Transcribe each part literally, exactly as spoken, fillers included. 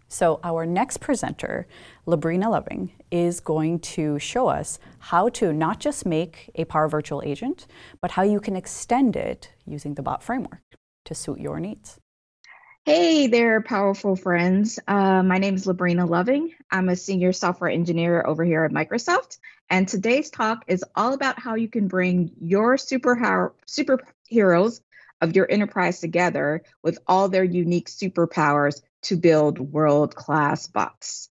So our next presenter, Labrina Loving, is going to show us how to not just make a Power Virtual Agent, but how you can extend it using the bot framework to suit your needs. Hey there, powerful friends. Uh, my name is Labrina Loving. I'm a senior software engineer over here at Microsoft. And today's talk is all about how you can bring your superhero, superheroes of your enterprise together with all their unique superpowers to build world-class bots.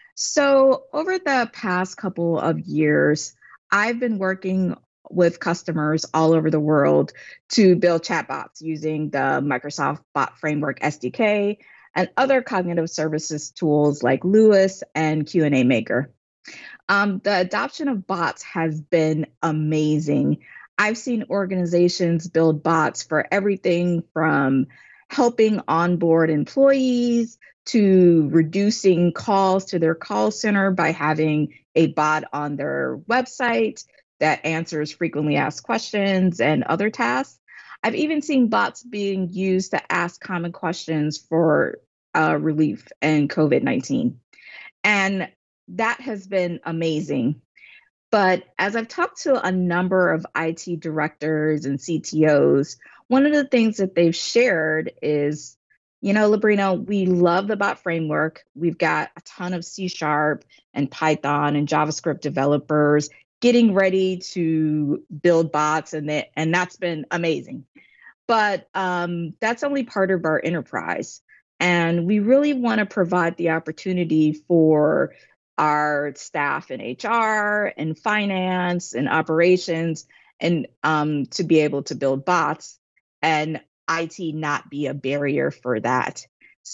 So over the past couple of years, I've been working with customers all over the world to build chatbots using the Microsoft Bot Framework S D K and other cognitive services tools like Lewis and Q and A Maker. Um, the adoption of bots has been amazing. I've seen organizations build bots for everything from helping onboard employees to reducing calls to their call center by having a bot on their website that answers frequently asked questions and other tasks. I've even seen bots being used to ask common questions for uh, relief in COVID nineteen. And that has been amazing. But as I've talked to a number of I T directors and C T Os, one of the things that they've shared is, you know, Labrina, we love the bot framework. We've got a ton of C Sharp and Python and JavaScript developers getting ready to build bots, and that, and that's been amazing. But um, that's only part of our enterprise. And we really want to provide the opportunity for our staff in H R and finance and operations and um, to be able to build bots, and I T not be a barrier for that.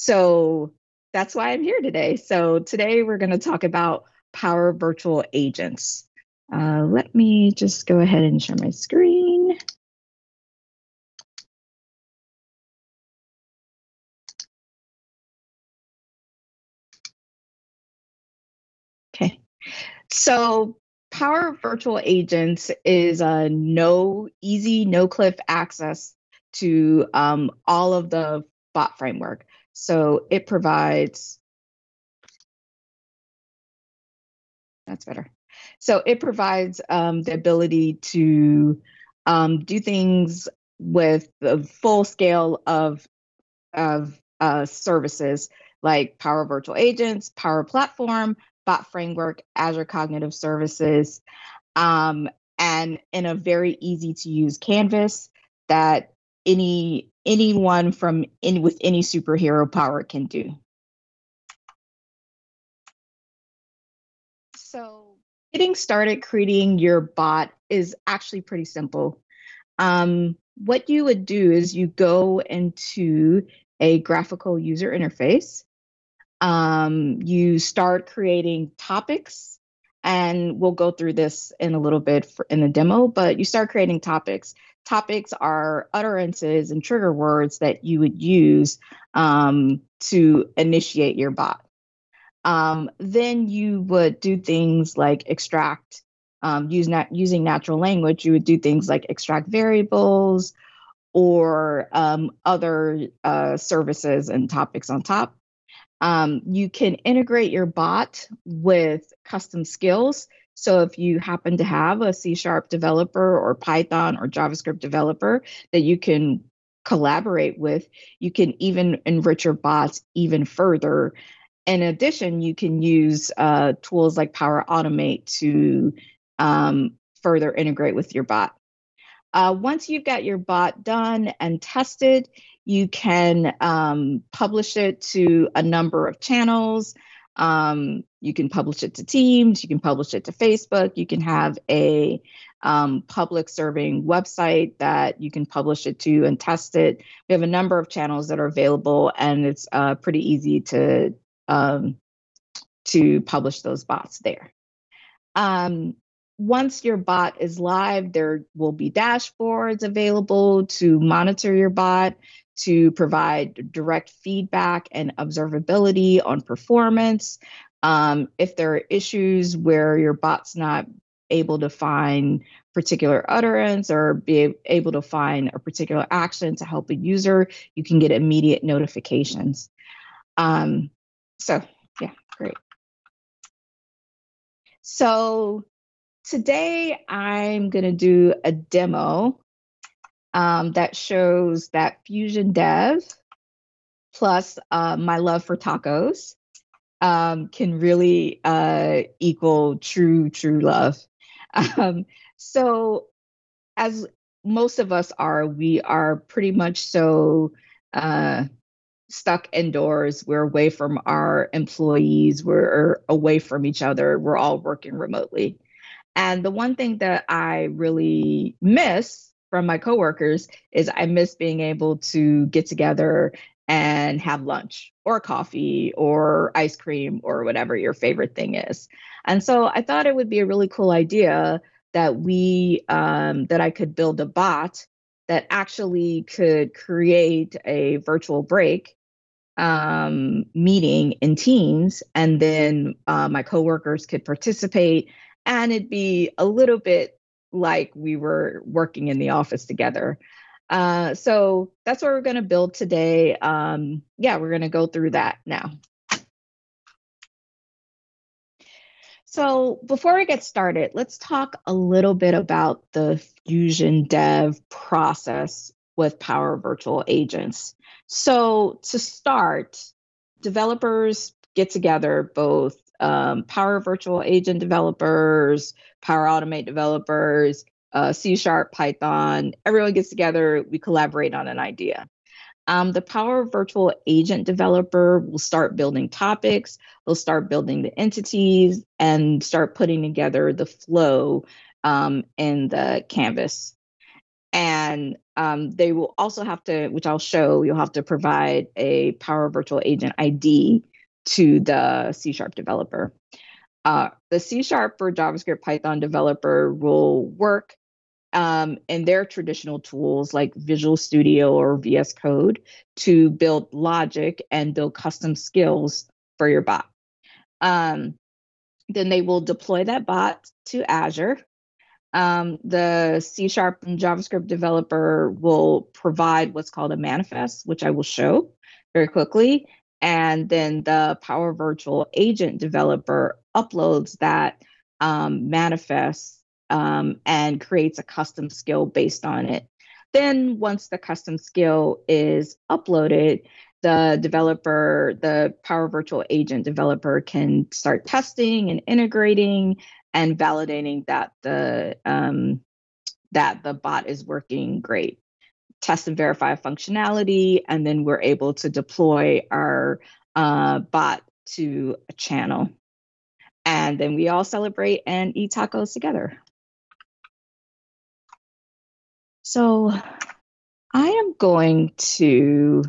So that's why I'm here today. So today we're going to talk about Power Virtual Agents. Uh, let me just go ahead and share my screen. Okay, so Power Virtual Agents is a no easy, no cliff access to um, all of the bot framework. So it provides, that's better. So it provides um, the ability to um, do things with the full scale of, of uh, services like Power Virtual Agents, Power Platform, Bot Framework, Azure Cognitive Services, um, and in a very easy to use canvas that any anyone from in with any superhero power can do. So getting started creating your bot is actually pretty simple. Um, what you would do is you go into a graphical user interface. Um, you start creating topics, and we'll go through this in a little bit for, in the demo, but you start creating topics. Topics are utterances and trigger words that you would use um, to initiate your bot. Um, then you would do things like extract, um, use nat- using natural language, you would do things like extract variables or um, other uh, services and topics on top. Um, you can integrate your bot with custom skills. So if you happen to have a C Sharp developer or Python or JavaScript developer that you can collaborate with, you can even enrich your bots even further. In addition, you can use uh, tools like Power Automate to um, further integrate with your bot. Uh, once you've got your bot done and tested, you can um, publish it to a number of channels. Um, you can publish it to Teams, you can publish it to Facebook, you can have a um, public serving website that you can publish it to and test it. We have a number of channels that are available, and it's uh, pretty easy to, um, to publish those bots there. Um, once your bot is live, there will be dashboards available to monitor your bot, to provide direct feedback and observability on performance. Um, if there are issues where your bot's not able to find particular utterance or be able to find a particular action to help a user, you can get immediate notifications. Um, So yeah, great. So today I'm going to do a demo um, that shows that Fusion Dev plus uh, my love for tacos um, can really uh, equal true, true love. Um, so as most of us are, we are pretty much so uh, stuck indoors. We're away from our employees. We're away from each other. We're all working remotely. And the one thing that I really miss from my coworkers is I miss being able to get together and have lunch or coffee or ice cream or whatever your favorite thing is. And so I thought it would be a really cool idea that we um, that I could build a bot that actually could create a virtual break um, meeting in Teams, and then uh, my coworkers could participate, and it'd be a little bit like we were working in the office together. Uh, so that's what we're going to build today. Um, yeah, we're going to go through that now. So before we get started, let's talk a little bit about the Fusion Dev process with Power Virtual Agents. So to start, developers get together, both um, Power Virtual Agent developers, Power Automate developers, uh, C Sharp, Python, everyone gets together, we collaborate on an idea. Um, the Power Virtual Agent developer will start building topics, they'll start building the entities, and start putting together the flow um, in the canvas. And um, they will also have to, which I'll show, you'll have to provide a Power Virtual Agent I D to the C Sharp developer. Uh, the C Sharp or JavaScript Python developer will work um, in their traditional tools like Visual Studio or V S Code to build logic and build custom skills for your bot. Um, then they will deploy that bot to Azure. Um, the C Sharp and JavaScript developer will provide what's called a manifest, which I will show very quickly. And then the Power Virtual Agent developer uploads that um, manifest um, and creates a custom skill based on it. Then once the custom skill is uploaded, the developer, the Power Virtual Agent developer can start testing and integrating and validating that the um, that the bot is working great. Test and verify functionality, and then we're able to deploy our uh, bot to a channel. And then we all celebrate and eat tacos together. So I am going to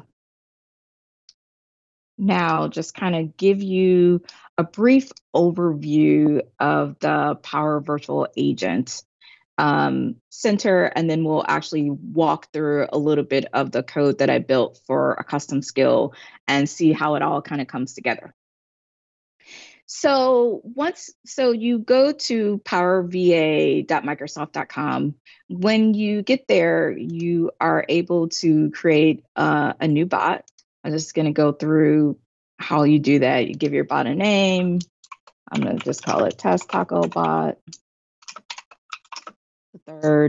now just kind of give you a brief overview of the Power Virtual Agent um, Center, and then we'll actually walk through a little bit of the code that I built for a custom skill and see how it all kind of comes together. So once, so you go to power v a dot microsoft dot com. When you get there, you are able to create uh, a new bot. I'm just going to go through how you do that. You give your bot a name. I'm going to just call it Test Taco Bot. The third,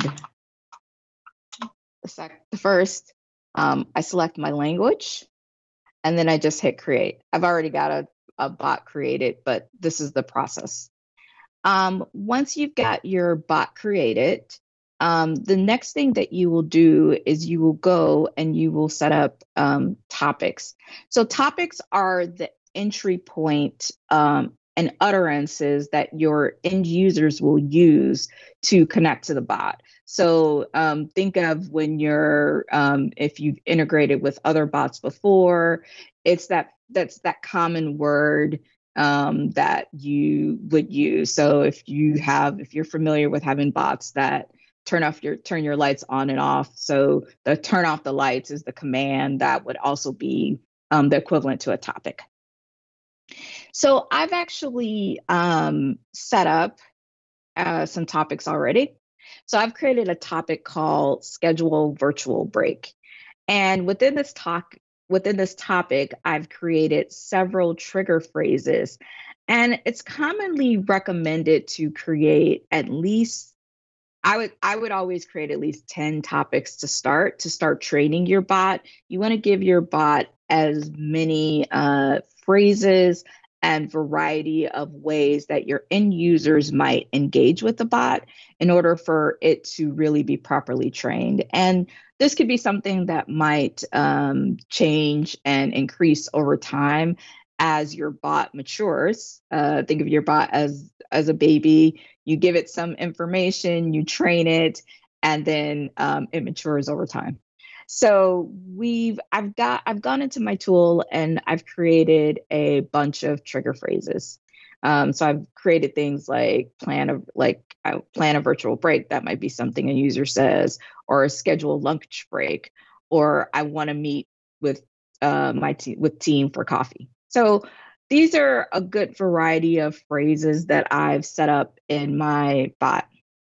the second, the first, um, I select my language, and then I just hit create. I've already got a, a bot created, but this is the process. Um, once you've got your bot created, um, the next thing that you will do is you will go and you will set up um, topics. So topics are the entry point um, and utterances that your end users will use to connect to the bot. So um, think of when you're, um, if you've integrated with other bots before, it's that that's that common word um, that you would use. So if you have, if you're familiar with having bots that turn off your, turn your lights on and off. So the turn off the lights is the command that would also be um, the equivalent to a topic. So I've actually um, set up uh, some topics already. So I've created a topic called schedule virtual break. And within this talk, within this topic, I've created several trigger phrases, and it's commonly recommended to create at least I would I would always create at least ten topics to start to start training your bot. You want to give your bot as many uh, phrases and variety of ways that your end users might engage with the bot in order for it to really be properly trained. And this could be something that might um, change and increase over time as your bot matures. Uh, think of your bot as as a baby. You give it some information, you train it, and then um, it matures over time. So we've I've got I've gone into my tool and I've created a bunch of trigger phrases. Um, so I've created things like plan a like uh, plan a virtual break. That might be something a user says, or schedule a lunch break, or I want to meet with uh, my team with team for coffee. So these are a good variety of phrases that I've set up in my bot.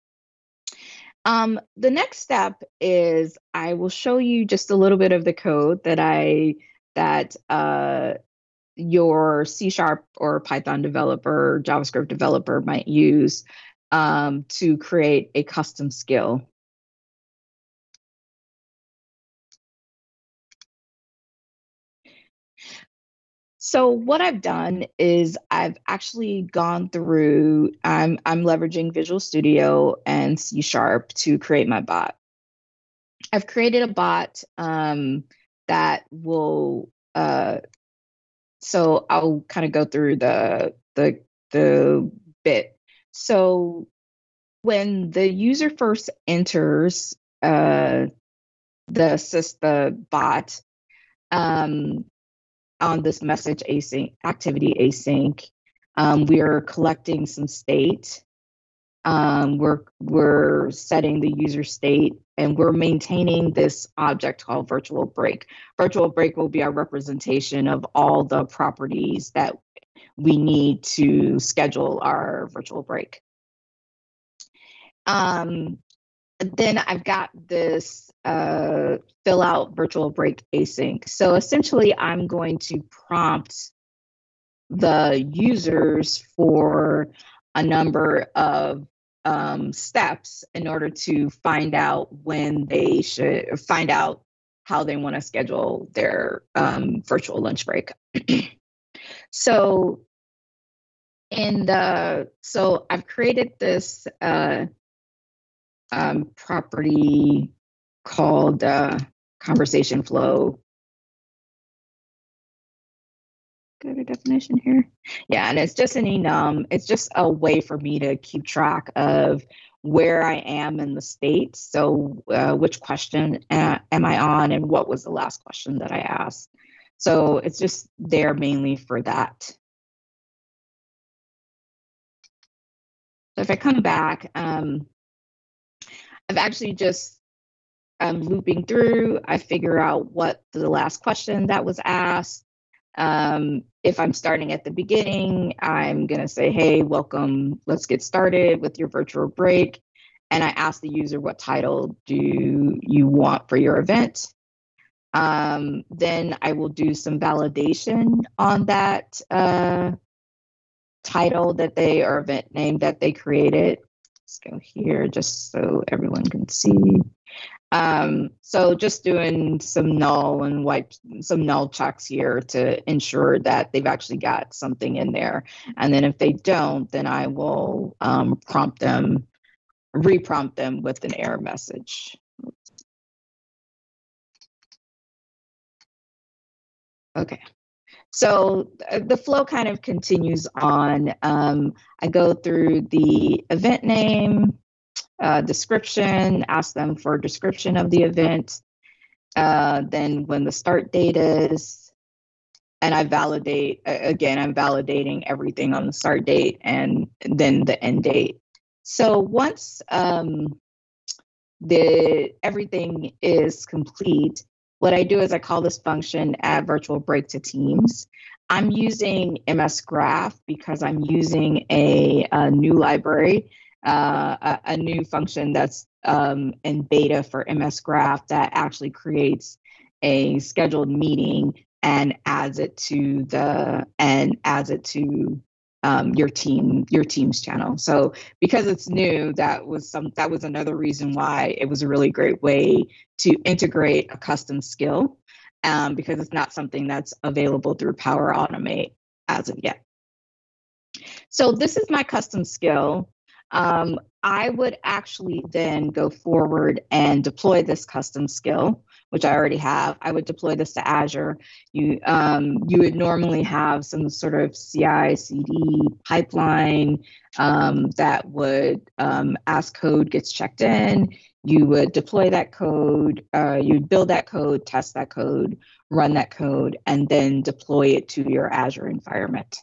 Um, the next step is I will show you just a little bit of the code that I that uh, your C Sharp or Python developer, JavaScript developer might use um, to create a custom skill. So what I've done is I've actually gone through, I'm, I'm leveraging Visual Studio and C Sharp to create my bot. I've created a bot um, that will, uh, so I'll kind of go through the, the, the bit. So when the user first enters uh, the, the bot, um, on this message async activity async, um, we are collecting some state. Um, we're we're setting the user state, and we're maintaining this object called virtual break. Virtual break will be our representation of all the properties that we need to schedule our virtual break. Um, then I've got this uh, fill out virtual break async. So essentially, I'm going to prompt the users for a number of um, steps in order to find out when they should find out how they want to schedule their um, virtual lunch break. So in the so I've created this uh, um, property called uh, conversation flow. Go to definition here. Yeah, and it's just an enum. It's just a way for me to keep track of where I am in the state. So uh, which question uh, am I on, and what was the last question that I asked? So it's just there mainly for that. So if I come back, um, I've actually just I'm looping through. I figure out what the last question that was asked. Um, if I'm starting at the beginning, I'm going to say, hey, welcome, let's get started with your virtual break. And I ask the user, what title do you want for your event? Um, then I will do some validation on that uh, title that they, or event name that they created. Let's go here just so everyone can see. Um, so just doing some null and wipe some null checks here to ensure that they've actually got something in there. And then if they don't, then I will um, prompt them, reprompt them with an error message. Okay. So the flow kind of continues on. Um, I go through the event name, Uh, description, ask them for a description of the event, uh, then when the start date is, and I validate, again, I'm validating everything on the start date and then the end date. So once um, the everything is complete, what I do is I call this function add virtual break to teams. I'm using M S Graph because I'm using a, a new library, uh, a, a new function that's um, in beta for M S Graph that actually creates a scheduled meeting and adds it to the and adds it to um, your team your team's channel. So because it's new, that was some that was another reason why it was a really great way to integrate a custom skill, um, because it's not something that's available through Power Automate as of yet. So this is my custom skill. Um, I would actually then go forward and deploy this custom skill, which I already have. I would deploy this to Azure. You um, you would normally have some sort of C I C D pipeline um, that would, um, as code gets checked in, you would deploy that code, uh, you'd build that code, test that code, run that code, and then deploy it to your Azure environment.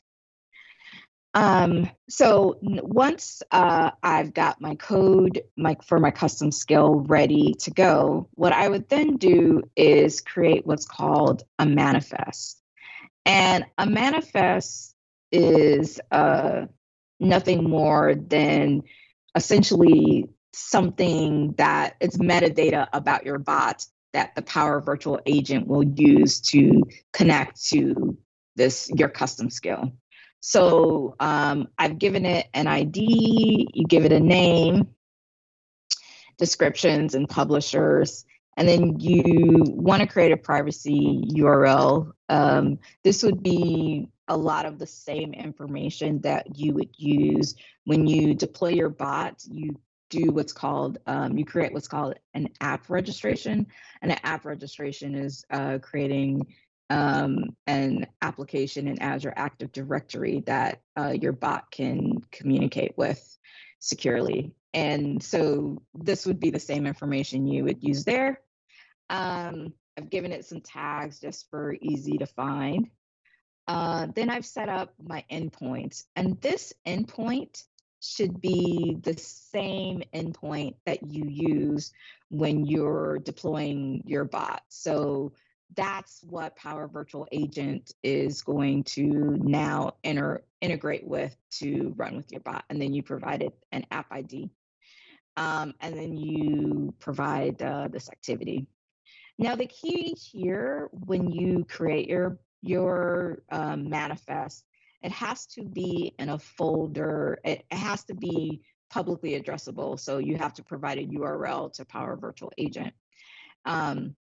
Um, so once uh, I've got my code my, for my custom skill ready to go, what I would then do is create what's called a manifest. And a manifest is uh, nothing more than essentially something that it's metadata about your bot that the Power Virtual Agent will use to connect to this your custom skill. So um, I've given it an I D, you give it a name, descriptions and publishers, and then you want to create a privacy U R L. Um, this would be a lot of the same information that you would use when you deploy your bot. You do what's called, um, you create what's called an app registration. And an app registration is uh, creating um, an application in Azure Active Directory that uh, your bot can communicate with securely. And so this would be the same information you would use there. Um, I've given it some tags just for easy to find. Uh, then I've set up my endpoints, and this endpoint should be the same endpoint that you use when you're deploying your bot. So that's what Power Virtual Agent is going to now enter, integrate with to run with your bot. And then you provide it an app I D. Um, and then you provide uh, this activity. Now, the key here, when you create your your um, manifest, it has to be in a folder. It, it has to be publicly addressable. So you have to provide a U R L to Power Virtual Agent. Um,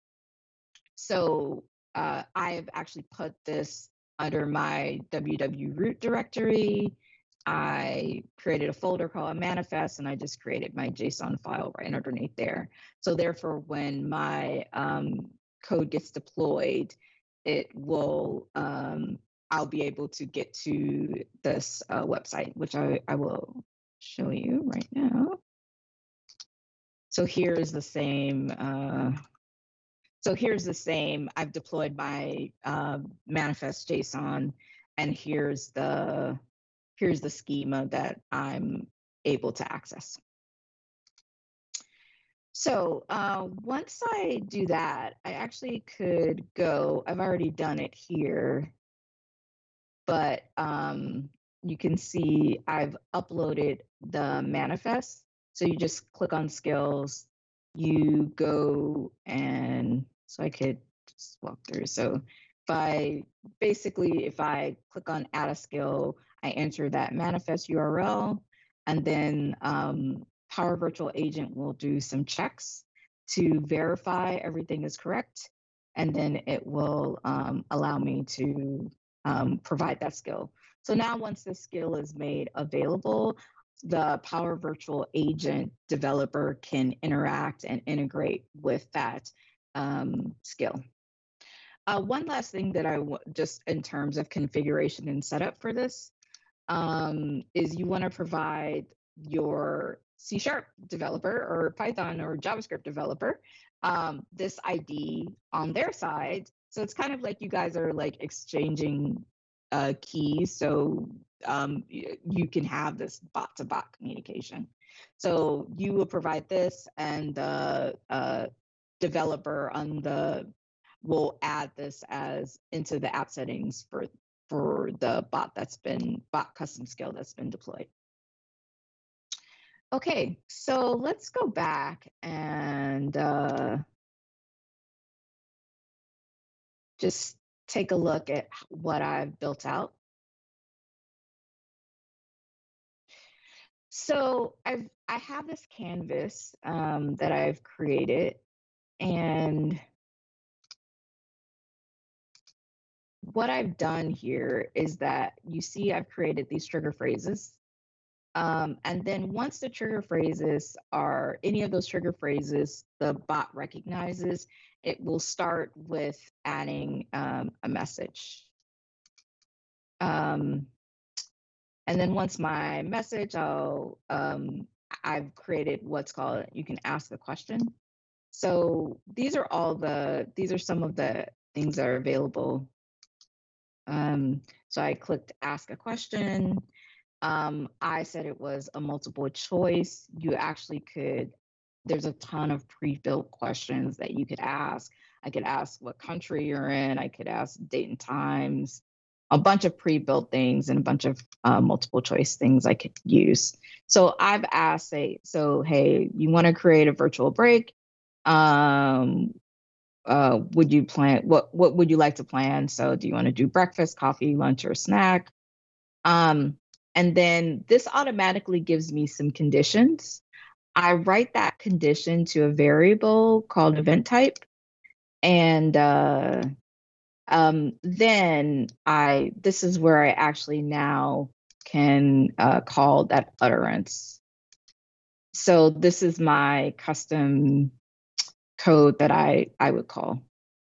so uh, I've actually put this under my W W root directory. I created a folder called manifest, and I just created my JSON file right underneath there. So therefore, when my um, code gets deployed, it will, um, I'll be able to get to this uh, website, which I, I will show you right now. So here's the same, uh, so here's the same, I've deployed my uh, manifest JSON, and here's the here's the schema that I'm able to access. So uh, once I do that, I actually could go, I've already done it here, but um, you can see I've uploaded the manifest. So you just click on skills, you go, and so I could just walk through. So if I basically, if I click on add a skill, I enter that manifest U R L, and then um, Power Virtual Agent will do some checks to verify everything is correct, and then it will um, allow me to um, provide that skill. So now once the skill is made available, the Power Virtual Agent developer can interact and integrate with that um, skill. Uh, one last thing that I w- just in terms of configuration and setup for this um, is you want to provide your C Sharp developer or Python or JavaScript developer um, this I D on their side. So it's kind of like you guys are like exchanging uh, keys. So um, you can have this bot to bot communication. So you will provide this, and the uh, developer on the will add this as into the app settings for for the bot that's been bot custom skill that's been deployed. Okay, so let's go back and uh, just take a look at what I've built out. So I've I have this canvas um, that I've created, and what I've done here is that you see I've created these trigger phrases. Um, and then once the trigger phrases are any of those trigger phrases, the bot recognizes, it will start with adding um, a message. Um, and then once my message, I'll, um, I've created what's called, you can ask a question. So these are all the, these are some of the things that are available. Um, so I clicked ask a question. Um, I said it was a multiple choice. You actually could, there's a ton of pre-built questions that you could ask. I could ask what country you're in. I could ask date and times, a bunch of pre-built things and a bunch of uh, multiple choice things I could use. So I've asked, say, so, hey, you want to create a virtual break? Um, uh, would you plan, what, what would you like to plan? So do you want to do breakfast, coffee, lunch, or snack? Um, and then this automatically gives me some conditions. I write that condition to a variable called event type. And uh, um, then I, this is where I actually now can uh, call that utterance. So this is my custom code that I, I would call.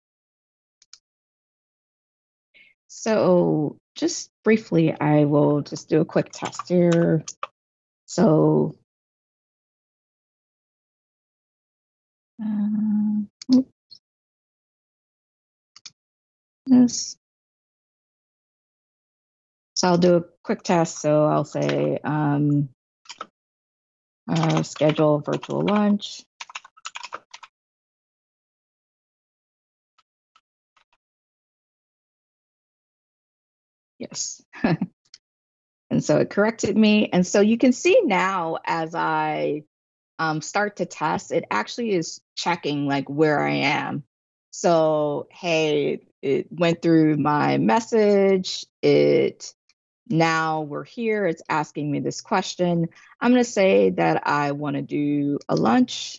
So just briefly, I will just do a quick test here. So Um, this. So I'll do a quick test. So I'll say um, uh, schedule virtual lunch. Yes. And so it corrected me. And so you can see now as I um, start to test, it actually is checking like where I am. So, hey, it went through my message. It now we're here. It's asking me this question. I'm going to say that I want to do a lunch.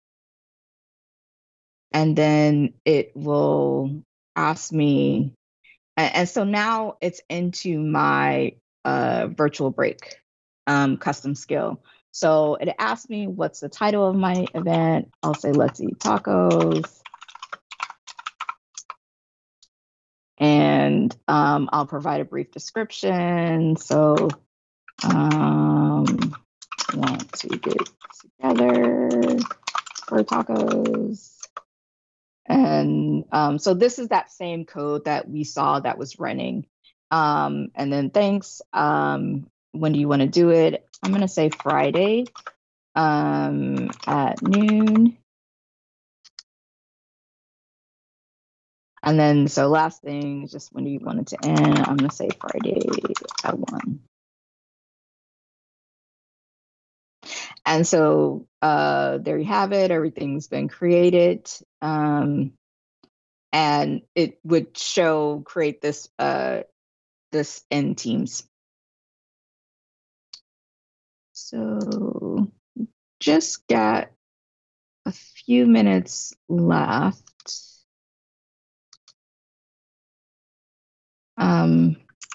And then it will ask me. And, and so now it's into my uh, virtual break um, custom skill. So it asks me what's the title of my event. I'll say, let's eat tacos. And um, I'll provide a brief description. So um, want to get together for tacos. And um, so this is that same code that we saw that was running. Um, and then thanks. Um, when do you want to do it? I'm going to say Friday um, at noon. And then, so last thing, just when do you want it to end? I'm going to say Friday at one. And so uh, there you have it. Everything's been created. Um, and it would show, create this, uh, this in Teams. So just got a few minutes left. Um,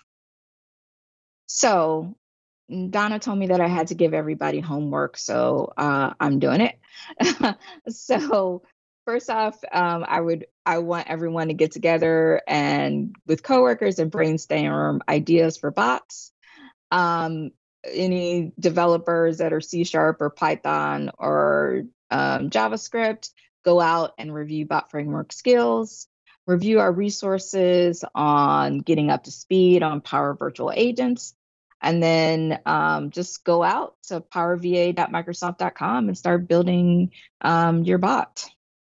so Donna told me that I had to give everybody homework, so uh, I'm doing it. So first off, um, I would I want everyone to get together and with coworkers and brainstorm ideas for bots. Um, any developers that are C Sharp or Python or um, JavaScript, go out and review bot framework skills, review our resources on getting up to speed on Power Virtual Agents, and then um, just go out to power v a dot microsoft dot com and start building um, your bot.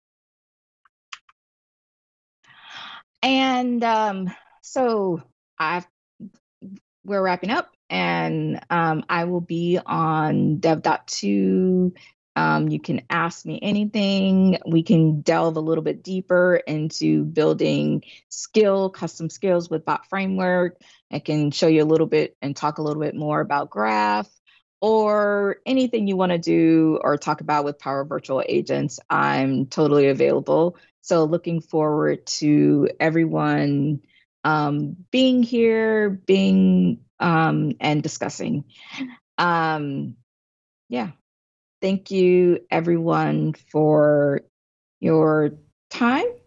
And um, so I've, we're wrapping up, and um, I will be on dev dot to Um, you can ask me anything. We can delve a little bit deeper into building skill, custom skills with Bot Framework. I can show you a little bit and talk a little bit more about Graph, or anything you want to do or talk about with Power Virtual Agents. I'm totally available. So looking forward to everyone um, being here, being um, and discussing. Um, yeah. Thank you, everyone, for your time